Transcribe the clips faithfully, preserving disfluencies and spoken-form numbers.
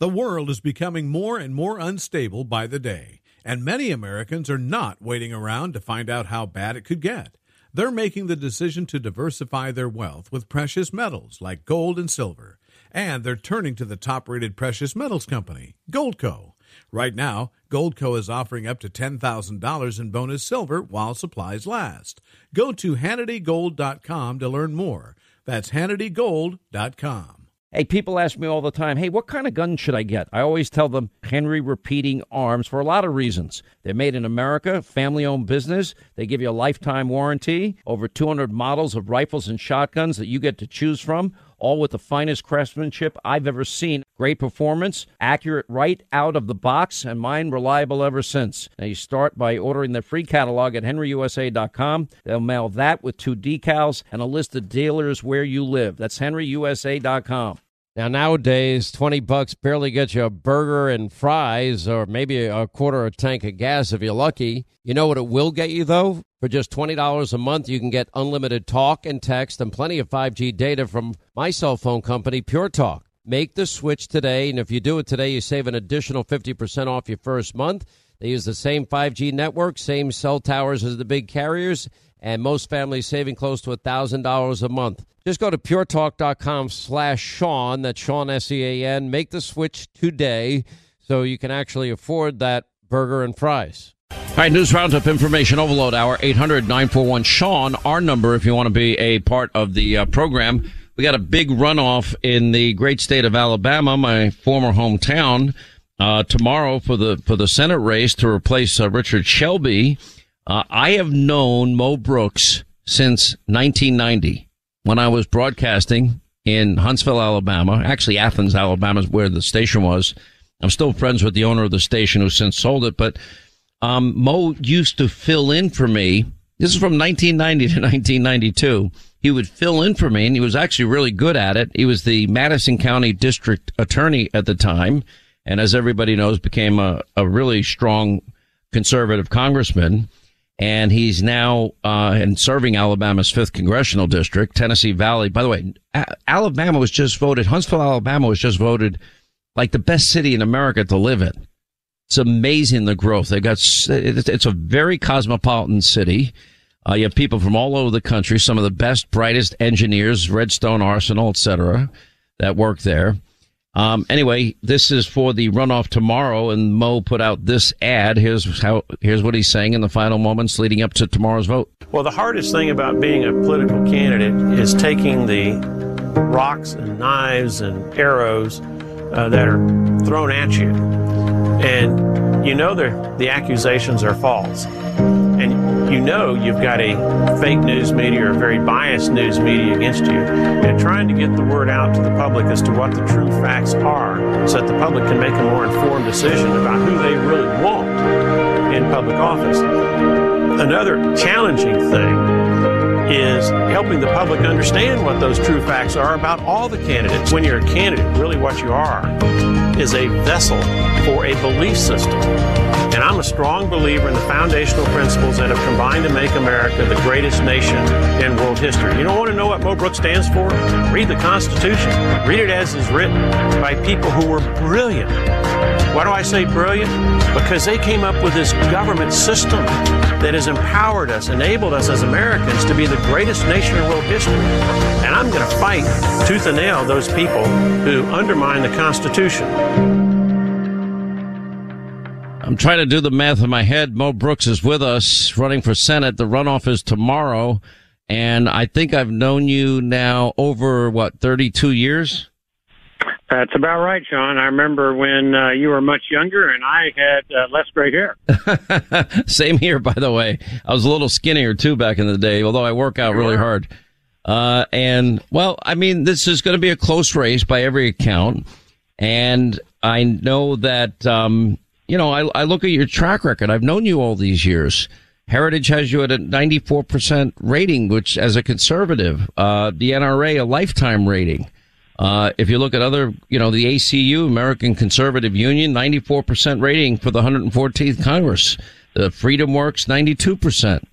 The world is becoming more and more unstable by the day, and many Americans are not waiting around to find out how bad it could get. They're making the decision to diversify their wealth with precious metals like gold and silver, and they're turning to the top-rated precious metals company, Goldco. Right now, Goldco is offering up to ten thousand dollars in bonus silver while supplies last. Go to Hannity Gold dot com to learn more. That's Hannity Gold dot com. Hey, people ask me all the time, hey, what kind of gun should I get? I always tell them Henry Repeating Arms for a lot of reasons. They're made in America, family-owned business. They give you a lifetime warranty, over two hundred models of rifles and shotguns that you get to choose from, all with the finest craftsmanship I've ever seen. Great performance, accurate right out of the box, and mine reliable ever since. Now, you start by ordering the free catalog at Henry U S A dot com. They'll mail that with two decals and a list of dealers where you live. That's Henry U S A dot com. Now, nowadays, twenty bucks barely gets you a burger and fries or maybe a quarter of a tank of gas if you're lucky. You know what it will get you, though? For just twenty dollars a month, you can get unlimited talk and text and plenty of five G data from my cell phone company, Pure Talk. Make the switch today, and if you do it today, you save an additional fifty percent off your first month. They use the same five G network, same cell towers as the big carriers, and most families saving close to one thousand dollars a month. Just go to puretalk.com slash Sean, that's Sean, S E A N. Make the switch today so you can actually afford that burger and fries. All right, News Roundup Information Overload Hour, eight hundred nine four one Sean, our number if you want to be a part of the uh, program. We got a big runoff in the great state of Alabama, my former hometown, uh, tomorrow for the for the Senate race to replace uh, Richard Shelby. Uh, I have known Mo Brooks since nineteen ninety. When I was broadcasting in Huntsville, Alabama, actually Athens, Alabama is where the station was. I'm still friends with the owner of the station who since sold it, but um, Mo used to fill in for me. This is from nineteen ninety to nineteen ninety-two. He would fill in for me, and he was actually really good at it. He was the Madison County District Attorney at the time, and as everybody knows, became a, a really strong conservative congressman. And he's now uh in serving Alabama's fifth congressional district, Tennessee Valley. By the way, A- Alabama was just voted, Huntsville, Alabama was just voted like the best city in America to live in. It's amazing the growth. They got, it's a very cosmopolitan city. Uh, you have people from all over the country, some of the best, brightest engineers, Redstone Arsenal, et cetera, that work there. Um, anyway, this is for the runoff tomorrow, and Mo put out this ad. Here's how, here's what he's saying in the final moments leading up to tomorrow's vote. Well, the hardest thing about being a political candidate is taking the rocks and knives and arrows uh, that are thrown at you. And you know the accusations are false. And you know you've got a fake news media or a very biased news media against you, and trying to get the word out to the public as to what the true facts are so that the public can make a more informed decision about who they really want in public office. Another challenging thing is helping the public understand what those true facts are about all the candidates. When you're a candidate, really what you are is a vessel for a belief system. And I'm a strong believer in the foundational principles that have combined to make America the greatest nation in world history. You don't want to know what Mo Brooks stands for? Read the Constitution. Read it as is written by people who were brilliant. Why do I say brilliant? Because they came up with this government system that has empowered us, enabled us as Americans to be the greatest nation in world history. And I'm going to fight tooth and nail those people who undermine the Constitution. I'm trying to do the math in my head. Mo Brooks is with us running for Senate. The runoff is tomorrow. And I think I've known you now over, what, thirty-two years? That's about right, Sean. I remember when uh, you were much younger and I had uh, less gray hair. Same here, by the way. I was a little skinnier, too, back in the day, although I work out really hard. Uh, and, well, I mean, this is going to be a close race by every account. And I know that, um, you know, I, I look at your track record. I've known you all these years. Heritage has you at a ninety-four percent rating, which as a conservative, uh, the N R A, a lifetime rating. Uh, if you look at other, you know, the A C U, American Conservative Union, ninety-four percent rating for the one hundred fourteenth Congress. The Freedom Works, ninety-two percent.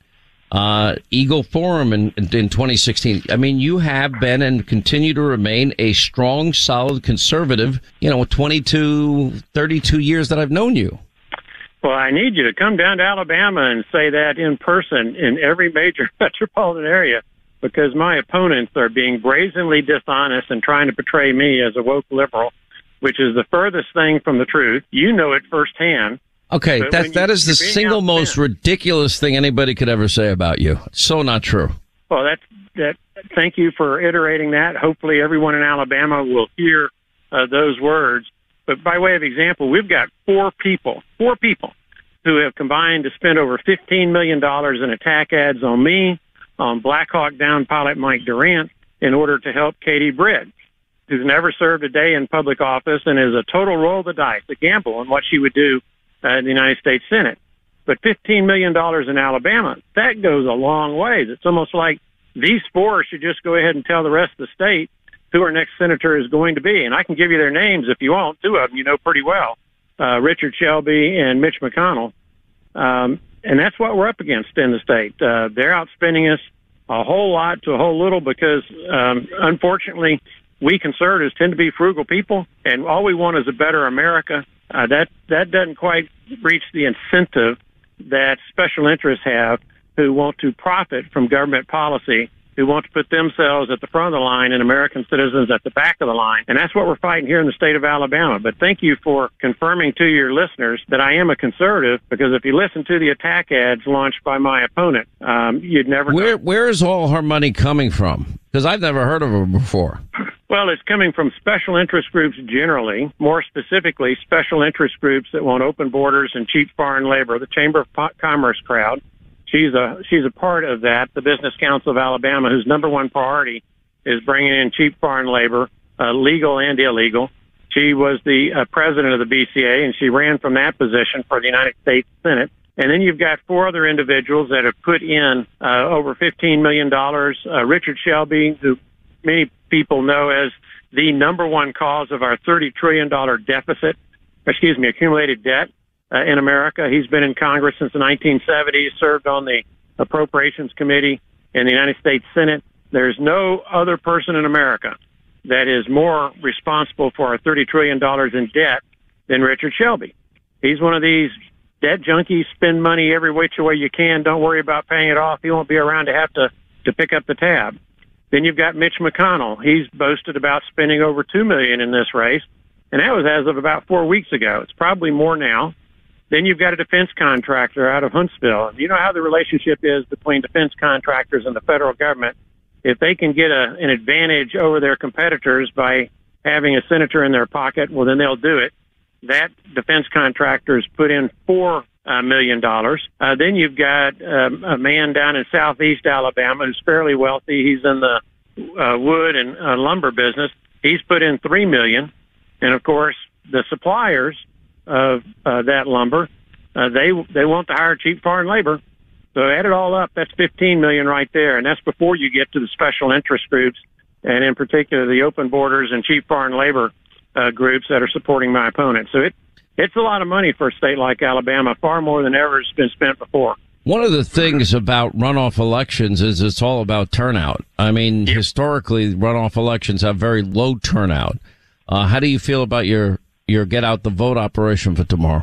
uh, Eagle Forum in, in twenty sixteen. I mean, you have been and continue to remain a strong, solid conservative, you know, twenty-two, thirty-two years that I've known you. Well, I need you to come down to Alabama and say that in person in every major metropolitan area, because my opponents are being brazenly dishonest and trying to portray me as a woke liberal, which is the furthest thing from the truth. You know it firsthand. Okay, that you, that is the single most ridiculous thing anybody could ever say about you. So not true. Well, that's that. Thank you for iterating that. Hopefully, everyone in Alabama will hear uh, those words. But by way of example, we've got four people, four people, who have combined to spend over fifteen million dollars in attack ads on me, on Black Hawk Down pilot Mike Durant, in order to help Katie Britt, who's never served a day in public office and is a total roll of the dice, a gamble on what she would do uh, in the United States Senate. But fifteen million dollars in Alabama, that goes a long ways. It's almost like these four should just go ahead and tell the rest of the state who our next senator is going to be. And I can give you their names if you want. Two of them you know pretty well, uh, Richard Shelby and Mitch McConnell. Um, and that's what we're up against in the state. Uh, they're outspending us a whole lot to a whole little because, um, unfortunately, we conservatives tend to be frugal people, and all we want is a better America. Uh, that that doesn't quite reach the incentive that special interests have who want to profit from government policy, who want to put themselves at the front of the line and American citizens at the back of the line. And that's what we're fighting here in the state of Alabama. But thank you for confirming to your listeners that I am a conservative, because if you listen to the attack ads launched by my opponent, um, you'd never Where, know. Where is all her money coming from? Because I've never heard of her before. Well, it's coming from special interest groups generally, more specifically special interest groups that want open borders and cheap foreign labor, the Chamber of Commerce crowd. She's a she's a part of that, the Business Council of Alabama, whose number one priority is bringing in cheap foreign labor, uh, legal and illegal. She was the uh, president of the B C A, and she ran from that position for the United States Senate. And then you've got four other individuals that have put in uh, over fifteen million dollars. Uh, Richard Shelby, who many people know as the number one cause of our thirty trillion dollars deficit, excuse me, accumulated debt. Uh, in America. He's been in Congress since the nineteen seventies, served on the Appropriations Committee in the United States Senate. There's no other person in America that is more responsible for our thirty trillion dollars in debt than Richard Shelby. He's one of these debt junkies, spend money every which way you can, don't worry about paying it off. He won't be around to have to, to pick up the tab. Then you've got Mitch McConnell. He's boasted about spending over two million dollars in this race, and that was as of about four weeks ago. It's probably more now. Then you've got a defense contractor out of Huntsville. You know how the relationship is between defense contractors and the federal government. If they can get a, an advantage over their competitors by having a senator in their pocket, well, then they'll do it. That defense contractor's put in four uh, million dollars. Uh, then you've got um, a man down in southeast Alabama who's fairly wealthy. He's in the uh, wood and uh, lumber business. He's put in three million dollars. And, of course, the suppliers of uh, that lumber, uh, they they want to hire cheap foreign labor. So add it all up, that's fifteen million dollars right there, and that's before you get to the special interest groups, and in particular the open borders and cheap foreign labor uh, groups that are supporting my opponent. So it it's a lot of money for a state like Alabama, far more than ever has been spent before. One of the things about runoff elections is it's all about turnout. I mean, yep. Historically, runoff elections have very low turnout. Uh, how do you feel about your your get out the vote operation for tomorrow?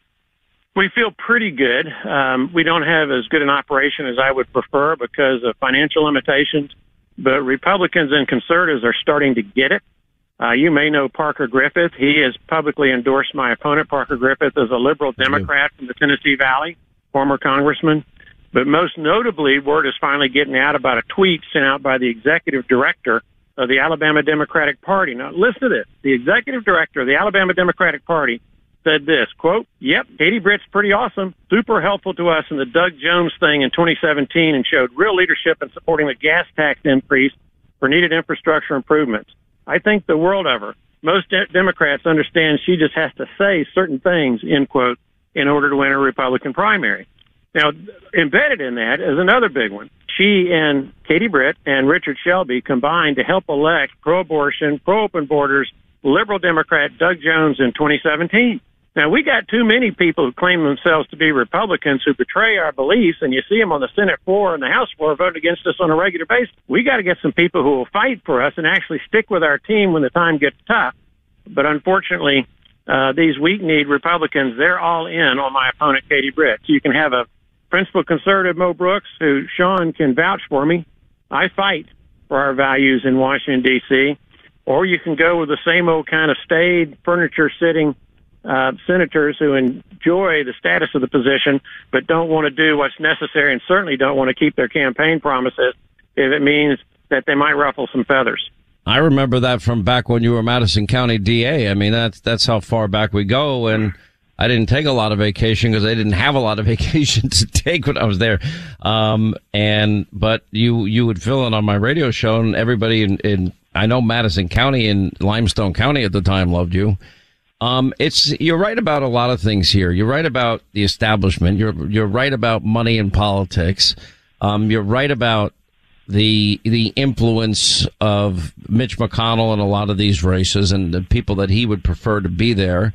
We feel pretty good. Um, we don't have as good an operation as I would prefer because of financial limitations, but Republicans and conservatives are starting to get it. Uh, you may know Parker Griffith. He has publicly endorsed my opponent. Parker Griffith is a liberal Democrat from the Tennessee Valley, former congressman. But most notably, word is finally getting out about a tweet sent out by the executive director of the Alabama Democratic Party. Now, listen to this. The executive director of the Alabama Democratic Party said this, quote, "Yep, Katie Britt's pretty awesome, super helpful to us in the Doug Jones thing in twenty seventeen and showed real leadership in supporting the gas tax increase for needed infrastructure improvements. I think the world of her. Most de- Democrats understand she just has to say certain things," end quote, in order to win a Republican primary. Now, embedded in that is another big one. She and Katie Britt and Richard Shelby combined to help elect pro-abortion, pro-open borders, liberal Democrat Doug Jones in twenty seventeen. Now, we got too many people who claim themselves to be Republicans who betray our beliefs, and you see them on the Senate floor and the House floor voting against us on a regular basis. We got to get some people who will fight for us and actually stick with our team when the time gets tough. But unfortunately, uh, these weak-kneed Republicans, they're all in on my opponent, Katie Britt. So you can have a principled conservative, Mo Brooks, who Sean can vouch for me. I fight for our values in Washington, D C, or you can go with the same old kind of staid, furniture-sitting uh, senators who enjoy the status of the position but don't want to do what's necessary and certainly don't want to keep their campaign promises if it means that they might ruffle some feathers. I remember that from back when you were Madison County D A. I mean, that's that's how far back we go. And I didn't take a lot of vacation because I didn't have a lot of vacation to take when I was there. Um, and but you you would fill in on my radio show, and everybody in, in I know Madison County and Limestone County at the time loved you. Um, it's you're right about a lot of things here. You're right about the establishment. You're you're right about money in politics. Um, you're right about the the influence of Mitch McConnell in a lot of these races and the people that he would prefer to be there.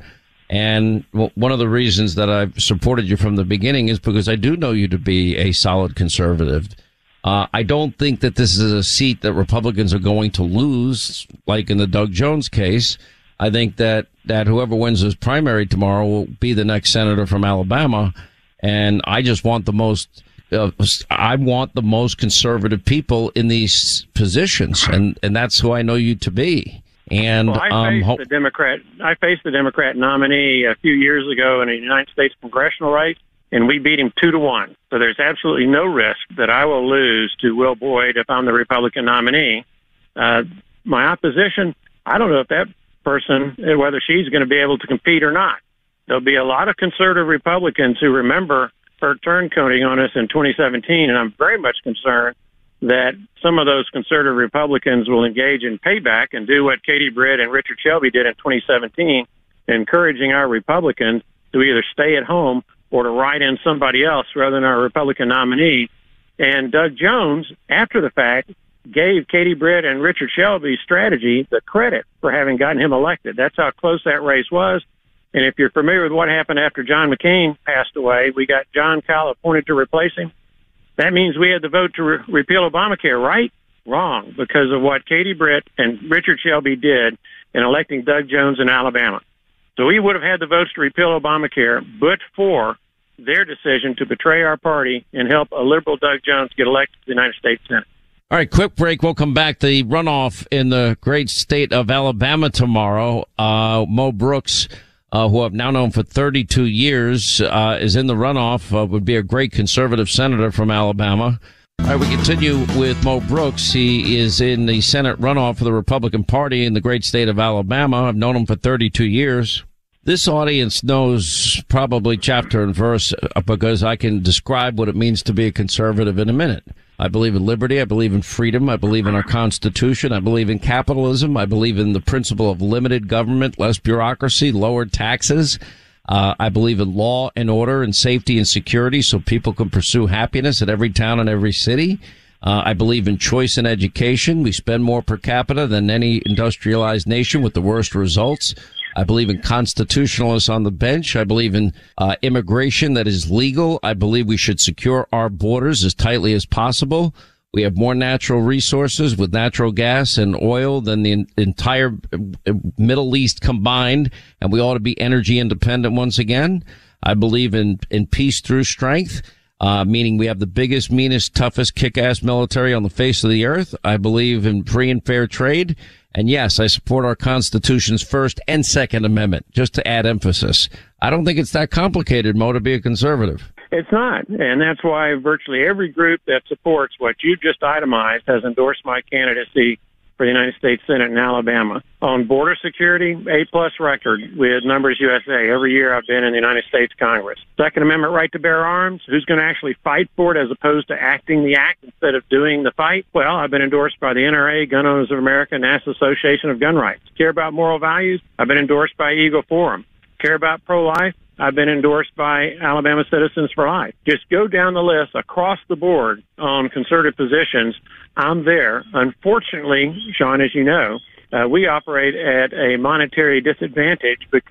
And one of the reasons that I've supported you from the beginning is because I do know you to be a solid conservative. Uh, I don't think that this is a seat that Republicans are going to lose, like in the Doug Jones case. I think that, that whoever wins this primary tomorrow will be the next senator from Alabama. And I just want the most Uh, I want the most conservative people in these positions, and, and that's who I know you to be. And well, I um, faced ho- the Democrat. I faced the Democrat nominee a few years ago in a United States congressional race, and we beat him two to one. So there's absolutely no risk that I will lose to Will Boyd if I'm the Republican nominee. Uh, my opposition, I don't know if that person, whether she's going to be able to compete or not. There'll be a lot of conservative Republicans who remember her turncoating on us in twenty seventeen, and I'm very much concerned that some of those conservative Republicans will engage in payback and do what Katie Britt and Richard Shelby did in twenty seventeen, encouraging our Republicans to either stay at home or to write in somebody else rather than our Republican nominee. And Doug Jones, after the fact, gave Katie Britt and Richard Shelby's strategy the credit for having gotten him elected. That's how close that race was. And if you're familiar with what happened after John McCain passed away, we got John Cowell appointed to replace him. That means we had the vote to re- repeal Obamacare, right? Wrong, because of what Katie Britt and Richard Shelby did in electing Doug Jones in Alabama. So we would have had the votes to repeal Obamacare, but for their decision to betray our party and help a liberal Doug Jones get elected to the United States Senate. All right, quick break. We'll come back. The runoff in the great state of Alabama tomorrow. Uh, Mo Brooks, Uh, who I've now known for thirty-two years, uh, is in the runoff, uh, would be a great conservative senator from Alabama. All right, we continue with Mo Brooks. He is in the Senate runoff for the Republican Party in the great state of Alabama. I've known him for thirty-two years. This audience knows probably chapter and verse because I can describe what it means to be a conservative in a minute. I believe in liberty. I believe in freedom. I believe in our Constitution. I believe in capitalism. I believe in the principle of limited government, less bureaucracy, lower taxes. Uh, I believe in law and order and safety and security so people can pursue happiness at every town and every city. Uh, I believe in choice in education. We spend more per capita than any industrialized nation with the worst results. I believe in constitutionalists on the bench. I believe in uh, immigration that is legal. I believe we should secure our borders as tightly as possible. We have more natural resources with natural gas and oil than the entire Middle East combined, and we ought to be energy independent once again. I believe in, in peace through strength, uh, meaning we have the biggest, meanest, toughest, kick-ass military on the face of the earth. I believe in free and fair trade. And yes, I support our Constitution's First and Second Amendment, just to add emphasis. I don't think it's that complicated, Mo, to be a conservative. It's not. And that's why virtually every group that supports what you just itemized has endorsed my candidacy for the United States Senate in Alabama. On border security, A-plus record with Numbers U S A. Every year I've been in the United States Congress. Second Amendment right to bear arms. Who's going to actually fight for it as opposed to acting the act instead of doing the fight? Well, I've been endorsed by the N R A, Gun Owners of America, National Association of Gun Rights. Care about moral values? I've been endorsed by Eagle Forum. Care about pro-life? I've been endorsed by Alabama Citizens for Life. Just go down the list across the board on conservative positions. I'm there. Unfortunately, Sean, as you know, uh, we operate at a monetary disadvantage because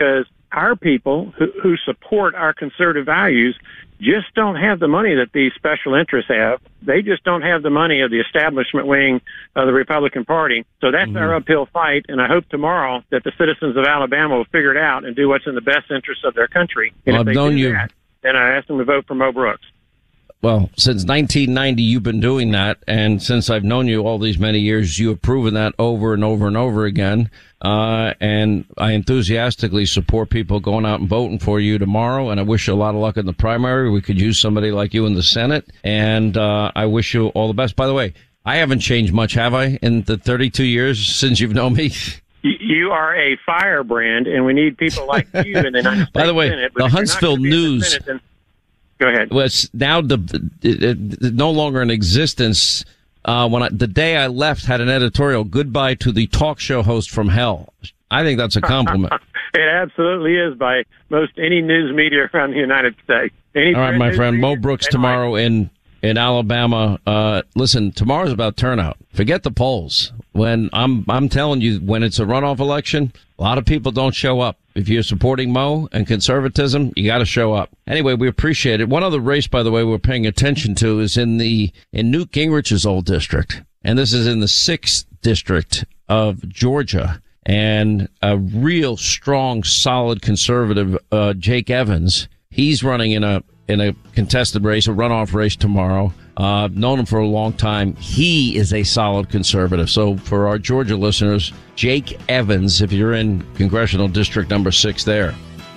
our people who, who support our conservative values just don't have the money that these special interests have. They just don't have the money of the establishment wing of the Republican Party. So that's mm-hmm. our uphill fight, and I hope tomorrow that the citizens of Alabama will figure it out and do what's in the best interest of their country. And well, if they I've known do you. that, then I ask them to vote for Mo Brooks. Well, since nineteen ninety, you've been doing that. And since I've known you all these many years, you have proven that over and over and over again. Uh, and I enthusiastically support people going out and voting for you tomorrow. And I wish you a lot of luck in the primary. We could use somebody like you in the Senate. And, uh, I wish you all the best. By the way, I haven't changed much, have I, in the thirty-two years since you've known me? You are a firebrand, and we need people like you in the United States By the way, Senate. the Huntsville News. Senate, then, go ahead. Well, it's now the, it, it, no longer in existence. Uh, when I, the day I left had an editorial, "Goodbye to the talk show host from hell." I think that's a compliment. It absolutely is by most any news media around the United States. Any All right, my friend, media, Mo Brooks tomorrow like. in in Alabama. Uh, listen, tomorrow's about turnout. Forget the polls. When I'm I'm telling you, when it's a runoff election, a lot of people don't show up. If you're supporting Mo and conservatism, you got to show up. Anyway, we appreciate it. One other race, by the way, we're paying attention to is in the in Newt Gingrich's old district, and this is in the sixth district of Georgia. And a real strong, solid conservative, uh, Jake Evans, he's running in a in a contested race, a runoff race tomorrow. Uh, I've known him for a long time. He is a solid conservative. So for our Georgia listeners, Jake Evans, if you're in congressional district number six there.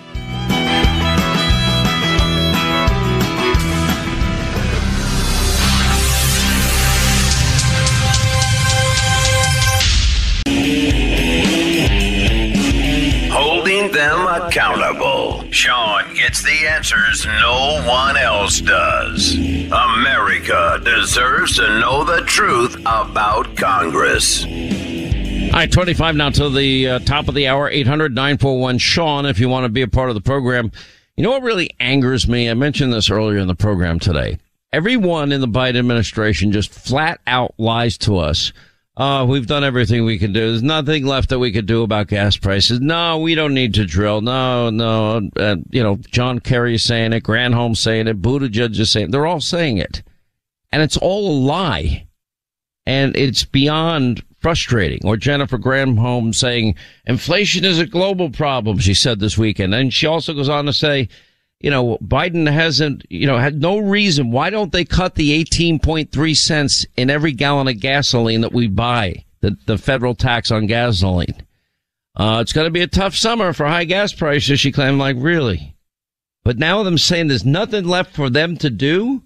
Holding them accountable. Sean gets the answers no one else does. America deserves to know the truth about Congress. All right, twenty-five now to the uh, top of the hour, eight hundred nine four one Sean, if you want to be a part of the program. You know what really angers me? I mentioned this earlier in the program today. Everyone in the Biden administration just flat out lies to us. Uh, we've done everything we can do. There's nothing left that we could do about gas prices. No, we don't need to drill. No, no. Uh, you know, John Kerry is saying it. Granholm's saying it. Buttigieg is saying it. They're all saying it. And it's all a lie. And it's beyond frustrating. Or Jennifer Granholm saying inflation is a global problem, she said this weekend. And she also goes on to say, you know, Biden hasn't, you know, had no reason. Why don't they cut the eighteen point three cents in every gallon of gasoline that we buy, the, the federal tax on gasoline? Uh, it's going to be a tough summer for high gas prices, she claimed. Like, really? But now them saying there's nothing left for them to do,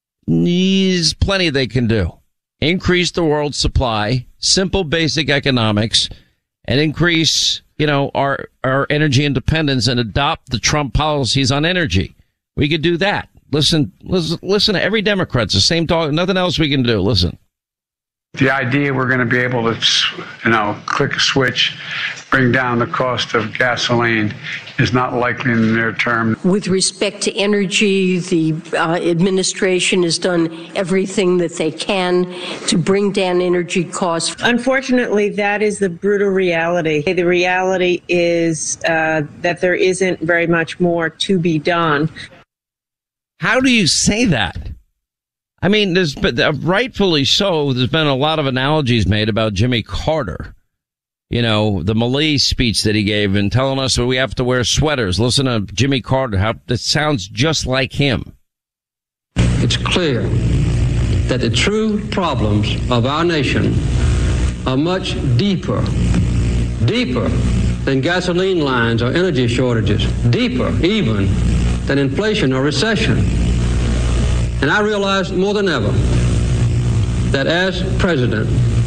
there's plenty they can do. Increase the world's supply, simple basic economics, and increase, you know, our, our energy independence and adopt the Trump policies on energy. We could do that. Listen, listen, listen to every Democrat. It's the same talk. Nothing else we can do. Listen. The idea we're going to be able to, you know, click a switch, bring down the cost of gasoline is not likely in the near term. With respect to energy, the uh, administration has done everything that they can to bring down energy costs. Unfortunately, that is the brutal reality. The reality is uh, that there isn't very much more to be done. How do you say that? I mean, there's been, uh, rightfully so, there's been a lot of analogies made about Jimmy Carter. You know, the Malaise speech that he gave and telling us that we have to wear sweaters. Listen to Jimmy Carter. How it sounds just like him. It's clear that the true problems of our nation are much deeper, deeper than gasoline lines or energy shortages, deeper even than inflation or recession. And I realize more than ever that as president,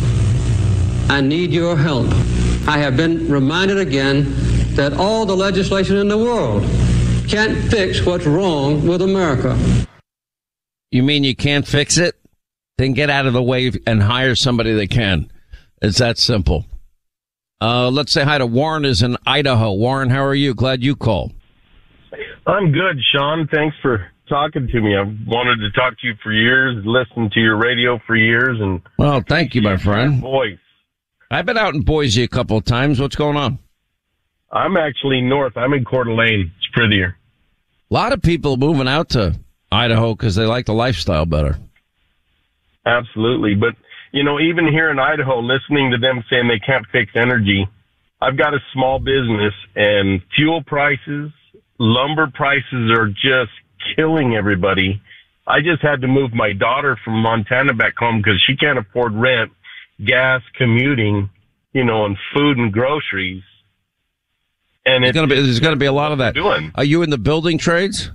I need your help. I have been reminded again that all the legislation in the world can't fix what's wrong with America. You mean you can't fix it? Then get out of the way and hire somebody that can. It's that simple. Uh, let's say hi to Warren is in Idaho. Warren, how are you? Glad you called. I'm good, Sean. Thanks for talking to me. I've wanted to talk to you for years, listened to your radio for years, and well, thank you, my friend. Voice. I've been out in Boise a couple of times. What's going on? I'm actually north. I'm in Coeur d'Alene. It's prettier. A lot of people moving out to Idaho because they like the lifestyle better. Absolutely. But, you know, even here in Idaho, listening to them saying they can't fix energy, I've got a small business, and fuel prices, lumber prices are just killing everybody. I just had to move my daughter from Montana back home because she can't afford rent, gas, commuting, you know, and food and groceries. And it's it's going to be, there's going to be a lot of that. Doing. Are you in the building trades?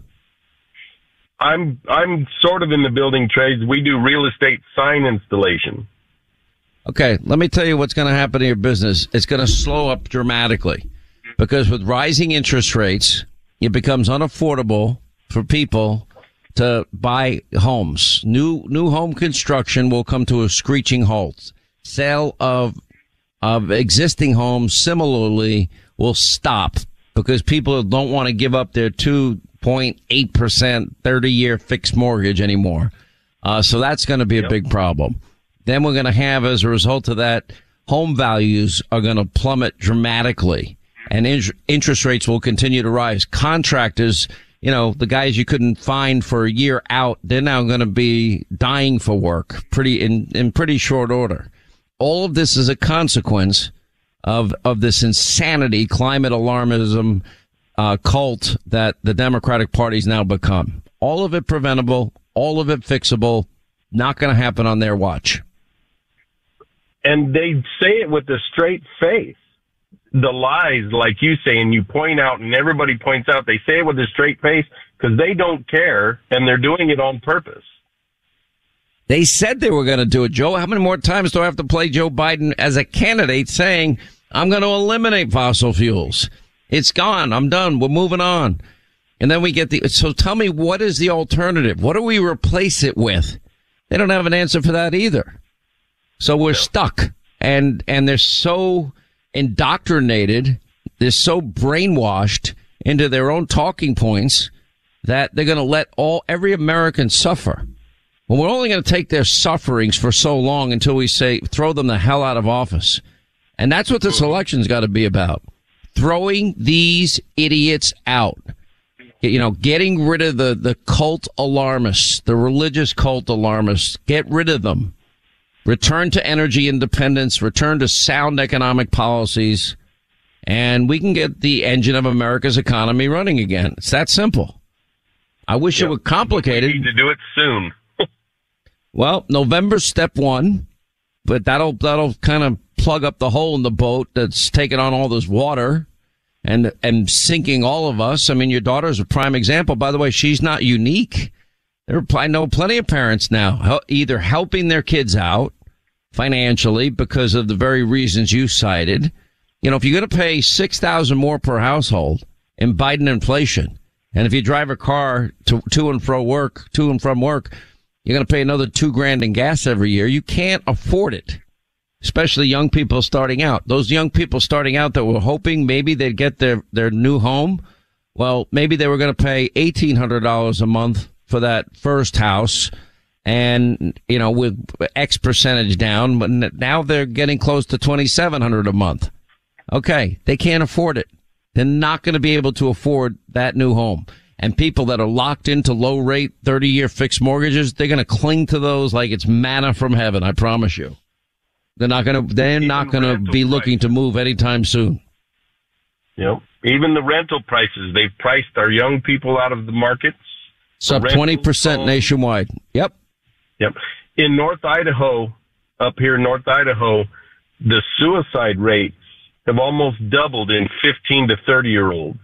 I'm, I'm sort of in the building trades. We do real estate sign installation. Okay, let me tell you what's going to happen to your business. It's going to slow up dramatically because with rising interest rates, it becomes unaffordable for people to buy homes. New new home construction will come to a screeching halt. Sale of of existing homes similarly will stop because people don't want to give up their two point eight percent thirty-year fixed mortgage anymore. Uh, so that's going to be a yep. big problem. Then we're going to have, as a result of that, home values are going to plummet dramatically, and in- interest rates will continue to rise. Contractors, you know, the guys you couldn't find for a year out, they're now going to be dying for work pretty in, in pretty short order. All of this is a consequence of of this insanity, climate alarmism uh, cult that the Democratic Party's now become. All of it preventable, all of it fixable, not going to happen on their watch. And they say it with a straight face. The lies, like you say, and you point out, and everybody points out, they say it with a straight face because they don't care, and they're doing it on purpose. They said they were going to do it, Joe. How many more times do I have to play Joe Biden as a candidate saying, I'm going to eliminate fossil fuels? It's gone. I'm done. We're moving on. And then we get the, so tell me, what is the alternative? What do we replace it with? They don't have an answer for that either. So we're stuck, and, and they're so indoctrinated, they're so brainwashed into their own talking points that they're going to let all, every American suffer. Well, we're only going to take their sufferings for so long until we say, throw them the hell out of office. And that's what this election's got to be about. Throwing these idiots out. You know, getting rid of the, the cult alarmists, the religious cult alarmists. Get rid of them. Return to energy independence, return to sound economic policies, and we can get the engine of America's economy running again. It's that simple. I wish yep. it were complicated. We need to do it soon. Well, November's step one, but that'll that'll kind of plug up the hole in the boat that's taking on all this water and and sinking all of us. I mean, your daughter's a prime example. By the way, she's not unique. There, I know plenty of parents now either helping their kids out financially because of the very reasons you cited. You know, if you're going to pay six thousand dollars more per household in Biden inflation, and if you drive a car to, to and fro work, to and from work, you're going to pay another two grand in gas every year. You can't afford it, especially young people starting out. Those young people starting out that were hoping maybe they'd get their, their new home. Well, maybe they were going to pay eighteen hundred dollars a month for that first house, and, you know, with X percentage down, but now they're getting close to twenty-seven hundred dollars a month. Okay, they can't afford it. They're not going to be able to afford that new home. And people that are locked into low rate thirty-year fixed mortgages, they're going to cling to those like it's manna from heaven, I promise you. They're not going to, they're not going to be looking to move anytime soon. Yep. Even the rental prices, they've priced our young people out of the markets. It's up twenty percent nationwide. Yep. Yep. In North Idaho, up here in North Idaho, the suicide rates have almost doubled in fifteen to thirty year olds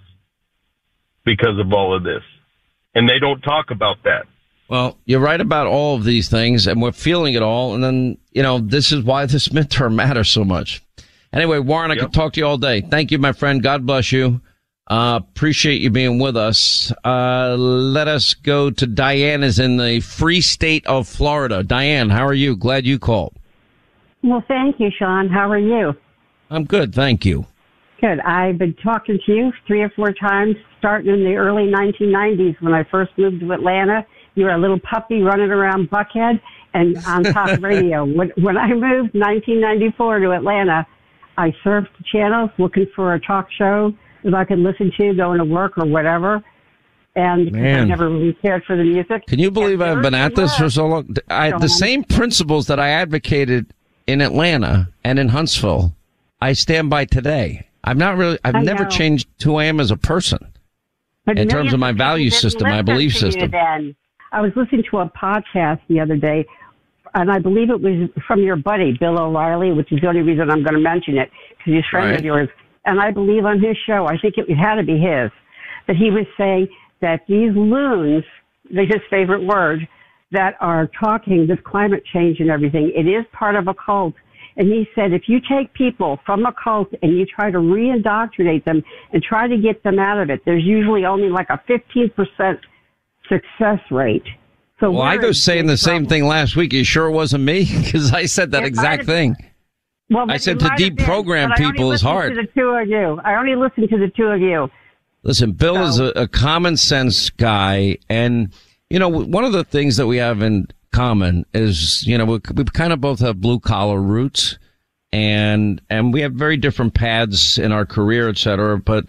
because of all of this. And they don't talk about that. Well, you're right about all of these things, and we're feeling it all. And then, you know, this is why this midterm matters so much. Anyway, Warren, I yep. could talk to you all day. Thank you, my friend. God bless you. Uh, appreciate you being with us. Uh, let us go to Diane is in the free state of Florida. Diane, how are you? Glad you called. Well, thank you, Sean. How are you? I'm good. Thank you. Good. I've been talking to you three or four times, starting in the early nineteen nineties when I first moved to Atlanta. You were a little puppy running around Buckhead and on talk radio. When, when I moved nineteen ninety-four to Atlanta, I surfed the channels looking for a talk show that I could listen to going to work or whatever. And because I Man. never really cared for the music. Can you believe I've been at this for so long? I, the same principles that I advocated in Atlanta and in Huntsville, I stand by today. I'm not really, I've I never know. changed who I am as a person But in terms of my millions people value didn't system, my listen belief to you system. then. I was listening to a podcast the other day, and I believe it was from your buddy, Bill O'Reilly, which is the only reason I'm going to mention it, because he's a friend Right. of yours. And I believe on his show, I think it had to be his, that he was saying that these loons, that's his favorite word, that are talking this climate change and everything, it is part of a cult. And he said, if you take people from a cult and you try to re-indoctrinate them and try to get them out of it, there's usually only like a fifteen percent success rate. So Well, I we're was in saying big the same trouble. thing last week. You sure it wasn't me? Because I said that It might exact have- thing. Well, I it said to might have been, deprogram but I only people is listened hard. To the two of you, I only listened to the two of you. Listen, Bill is a, a common sense guy. And, you know, one of the things that we have in common is, you know, we, we kind of both have blue collar roots and, and we have very different paths in our career, et cetera. But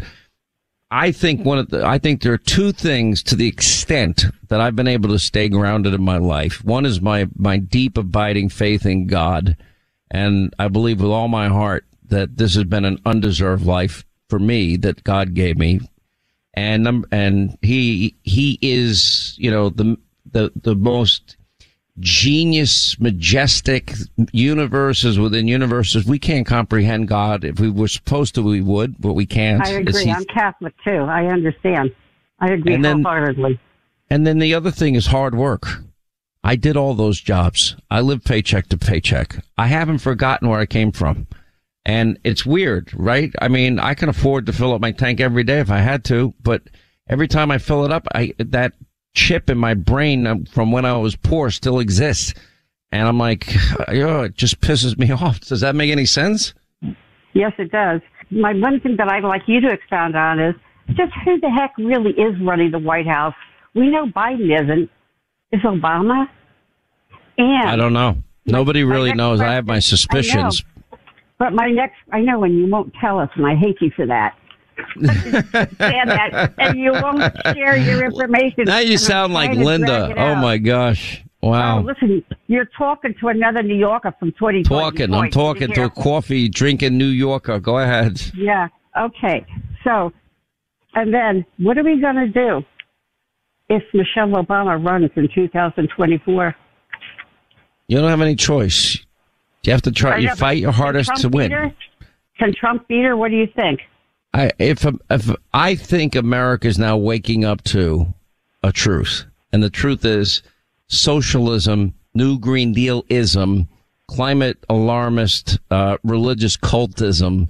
I think one of the, I think there are two things to the extent that I've been able to stay grounded in my life. One is my, my deep abiding faith in God. And I believe with all my heart that this has been an undeserved life for me that God gave me. And, um, and he, he is, you know, the, the, the most genius, majestic universes within universes. We can't comprehend God. If we were supposed to, we would, but we can't. I It's agree. he- I'm Catholic too. I understand. I agree And then- wholeheartedly. And then the other thing is hard work. I did all those jobs. I live paycheck to paycheck. I haven't forgotten where I came from. And it's weird, right? I mean, I can afford to fill up my tank every day if I had to, but every time I fill it up, I, that chip in my brain from when I was poor still exists. And I'm like, oh, it just pisses me off. Does that make any sense? Yes, it does. My one thing that I'd like you to expound on is just who the heck really is running the White House. We know Biden isn't. Is Obama? And I don't know. Nobody really next knows. I have question- my suspicions. I know. But my next, I know, and you won't tell us, and I hate you for that. Understand that, and you won't share your information. Now you and I'm sound like trying to drag Linda. it Oh out. my gosh. Oh, Wow. listen, you're talking to another New Yorker from twenty twenty. Talking. I'm talking to a coffee drinking New Yorker. Go ahead. Yeah. Okay. So, and then what are we going to do if Michelle Obama runs in two thousand twenty-four? You don't have any choice. You have to try. I You know, but fight your can hardest Trump to beat win. her? Can Trump beat her? What do you think? I if if I think America is now waking up to a truth, and the truth is socialism, New Green Deal-ism, climate alarmist, uh, religious cultism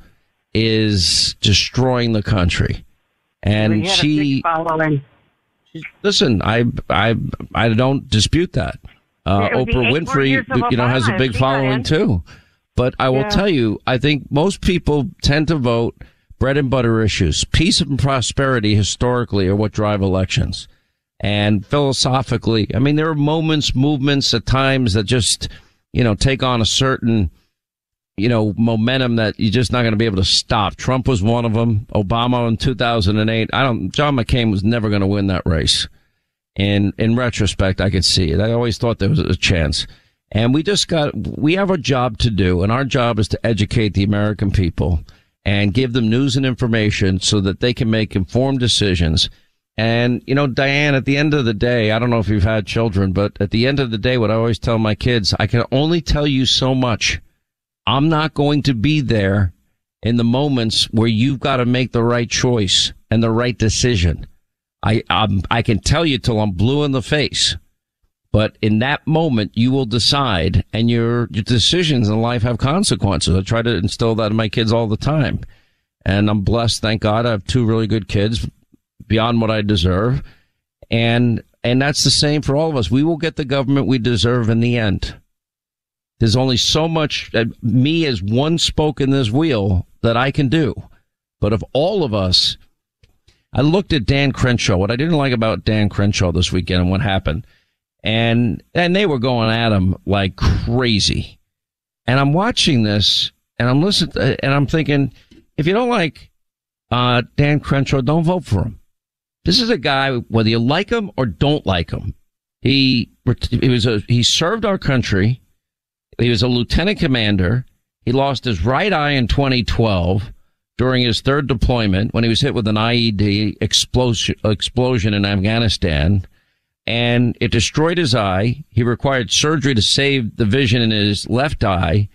is destroying the country. And We had a she, big following. listen, I I I don't dispute that. Uh, It would be Oprah eight more Winfrey, years of you know, has a Obama big if she following ran. too. But I will Yeah. tell you, I think most people tend to vote bread and butter issues. Peace and prosperity historically are what drive elections. And philosophically, I mean, there are moments, movements at times that just, you know, take on a certain, you know, momentum that you're just not going to be able to stop. Trump was one of them. Obama in two thousand eight. I don't, John McCain was never going to win that race. And in retrospect, I could see it. I always thought there was a chance. And we just got, we have a job to do, and our job is to educate the American people and give them news and information so that they can make informed decisions. And, you know, Diane, at the end of the day, I don't know if you've had children, but at the end of the day, what I always tell my kids, I can only tell you so much. I'm not going to be there in the moments where you've got to make the right choice and the right decision. I, I'm, I can tell you till I'm blue in the face. But in that moment, you will decide, and your, your decisions in life have consequences. I try to instill that in my kids all the time. And I'm blessed, thank God. I have two really good kids, beyond what I deserve. And, and that's the same for all of us. We will get the government we deserve in the end. There's only so much, uh, me as one spoke in this wheel, that I can do. But of all of us, I looked at Dan Crenshaw. What I didn't like about Dan Crenshaw this weekend and what happened, and and they were going at him like crazy. And I'm watching this, and I'm listening, and I'm thinking, if you don't like uh, Dan Crenshaw, don't vote for him. This is a guy, whether you like him or don't like him, he, he was a, he served our country. He was a lieutenant commander. He lost his right eye in twenty twelve during his third deployment when he was hit with an I E D explosion, explosion in Afghanistan, and it destroyed his eye. He required surgery to save the vision in his left eye.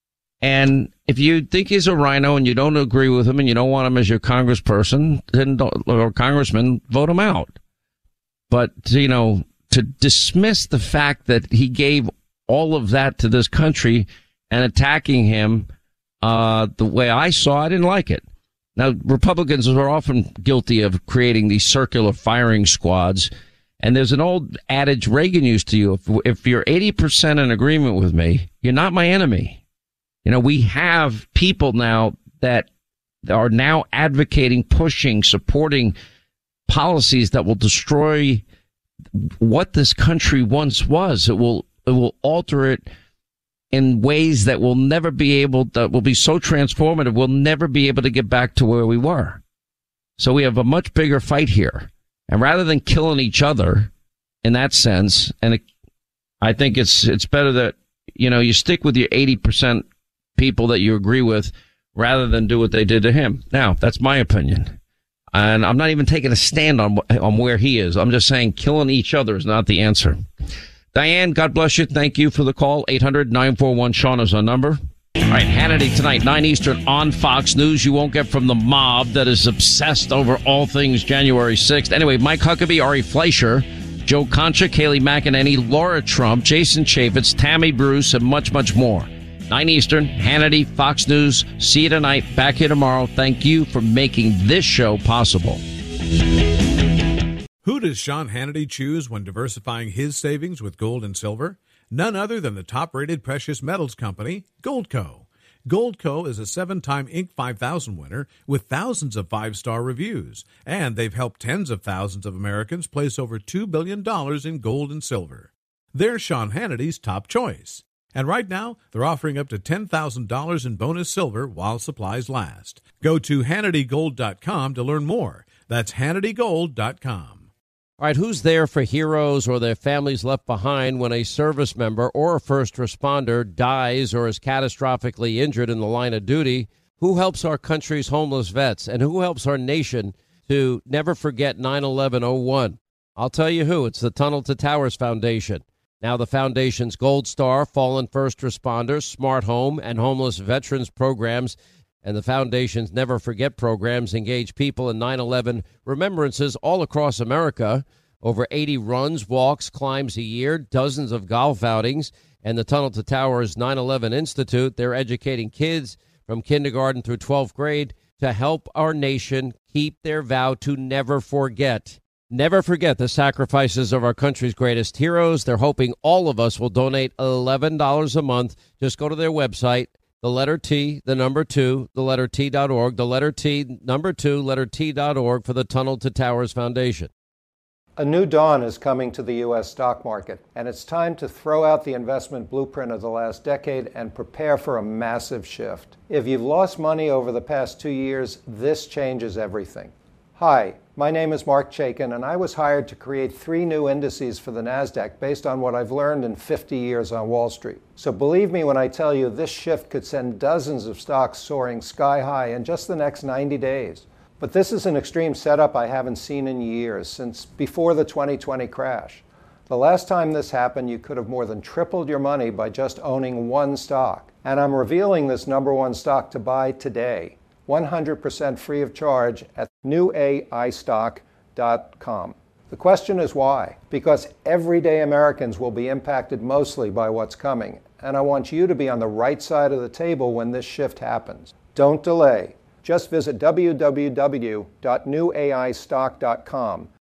And if you think he's a rhino and you don't agree with him and you don't want him as your congressperson, then don't, or congressman, vote him out. But, you know, to dismiss the fact that he gave all of that to this country and attacking him, uh, the way I saw, I didn't like it. Now, Republicans are often guilty of creating these circular firing squads. And there's an old adage Reagan used to use: if, if you're eighty percent in agreement with me, you're not my enemy. You know, we have people now that are now advocating, pushing, supporting policies that will destroy what this country once was. It will, it will alter it in ways that will never be able, that will be so transformative, we'll never be able to get back to where we were. So we have a much bigger fight here. And rather than killing each other in that sense, and it, I think it's, it's better that, you know, you stick with your eighty percent people that you agree with rather than do what they did to him. Now, that's my opinion. And I'm not even taking a stand on on where he is. I'm just saying killing each other is not the answer. Diane, God bless you. Thank you for the call. eight hundred nine four one Sean is our number. All right, Hannity tonight, nine Eastern on Fox News. You won't get from the mob that is obsessed over all things January sixth. Anyway, Mike Huckabee, Ari Fleischer, Joe Concha, Kayleigh McEnany, Laura Trump, Jason Chaffetz, Tammy Bruce, and much, much more. nine Eastern, Hannity, Fox News. See you tonight. Back here tomorrow. Thank you for making this show possible. Who does Sean Hannity choose when diversifying his savings with gold and silver? None other than the top-rated precious metals company, Goldco. Goldco is a seven-time Inc five thousand winner with thousands of five-star reviews, and they've helped tens of thousands of Americans place over two billion dollars in gold and silver. They're Sean Hannity's top choice. And right now, they're offering up to ten thousand dollars in bonus silver while supplies last. Go to Hannity Gold dot com to learn more. That's Hannity Gold dot com. All right, who's there for heroes or their families left behind when a service member or a first responder dies or is catastrophically injured in the line of duty? Who helps our country's homeless vets? And who helps our nation to never forget nine eleven oh one? I'll tell you who. It's the Tunnel to Towers Foundation. Now the foundation's Gold Star, Fallen First Responders, Smart Home, and Homeless Veterans programs, and the foundation's Never Forget programs engage people in nine eleven remembrances all across America. Over eighty runs, walks, climbs a year, dozens of golf outings, and the Tunnel to Towers nine eleven Institute. They're educating kids from kindergarten through twelfth grade to help our nation keep their vow to never forget. Never forget the sacrifices of our country's greatest heroes. They're hoping all of us will donate eleven dollars a month. Just go to their website, the letter T, the number two, the letter T dot org, the letter T, number two, letter T dot org for the Tunnel to Towers Foundation. A new dawn is coming to the U S stock market, and it's time to throw out the investment blueprint of the last decade and prepare for a massive shift. If you've lost money over the past two years, this changes everything. Hi, my name is Mark Chaikin, and I was hired to create three new indices for the NASDAQ based on what I've learned in fifty years on Wall Street. So believe me when I tell you this shift could send dozens of stocks soaring sky high in just the next ninety days. But this is an extreme setup I haven't seen in years, since before the twenty twenty crash. The last time this happened, you could have more than tripled your money by just owning one stock. And I'm revealing this number one stock to buy today, one hundred percent free of charge at new A I stock dot com. The question is why? Because everyday Americans will be impacted mostly by what's coming, and I want you to be on the right side of the table when this shift happens. Don't delay. Just visit w w w dot new A I stock dot com